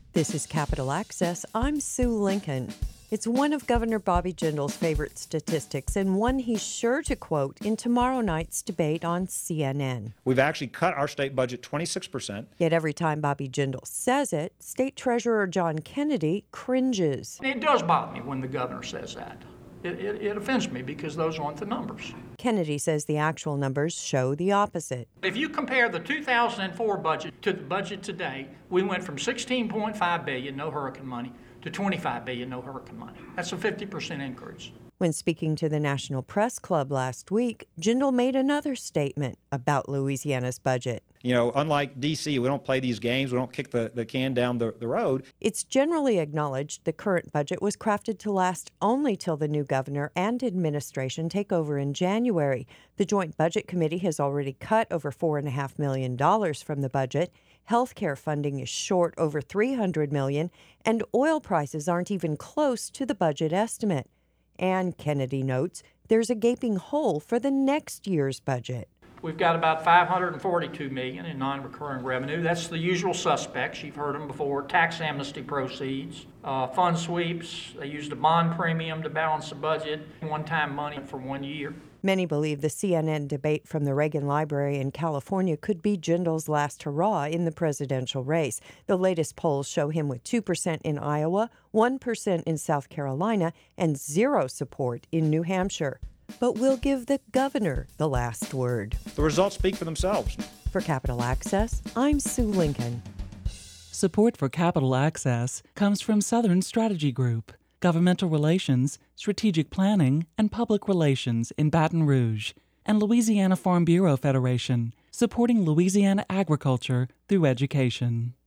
This is Capital Access. I'm Sue Lincoln. It's one of Governor Bobby Jindal's favorite statistics and one he's sure to quote in tomorrow night's debate on CNN. We've actually cut our state budget 26%. Yet every time Bobby Jindal says it, State Treasurer John Kennedy cringes. It does bother me when the governor says that. It offends me because those aren't the numbers. Kennedy says the actual numbers show the opposite. If you compare the 2004 budget to the budget today, we went from $16.5 billion, no hurricane money, to $25 billion, no hurricane money. That's a 50% increase. When speaking to the National Press Club last week, Jindal made another statement about Louisiana's budget. You know, unlike D.C., we don't play these games. We don't kick the can down the road. It's generally acknowledged the current budget was crafted to last only till the new governor and administration take over in January. The Joint Budget Committee has already cut over $4.5 million from the budget. Healthcare funding is short over $300 million, and oil prices aren't even close to the budget estimate. And Kennedy notes there's a gaping hole for the next year's budget. We've got about $542 million in non-recurring revenue. That's the usual suspects. You've heard them before. Tax amnesty proceeds, fund sweeps. They used a bond premium to balance the budget, one-time money for 1 year. Many believe the CNN debate from the Reagan Library in California could be Jindal's last hurrah in the presidential race. The latest polls show him with 2% in Iowa, 1% in South Carolina, and 0 support in New Hampshire. But we'll give the governor the last word. The results speak for themselves. For Capital Access, I'm Sue Lincoln. Support for Capital Access comes from Southern Strategy Group, Governmental Relations, Strategic Planning, and Public Relations in Baton Rouge, and Louisiana Farm Bureau Federation, supporting Louisiana agriculture through education.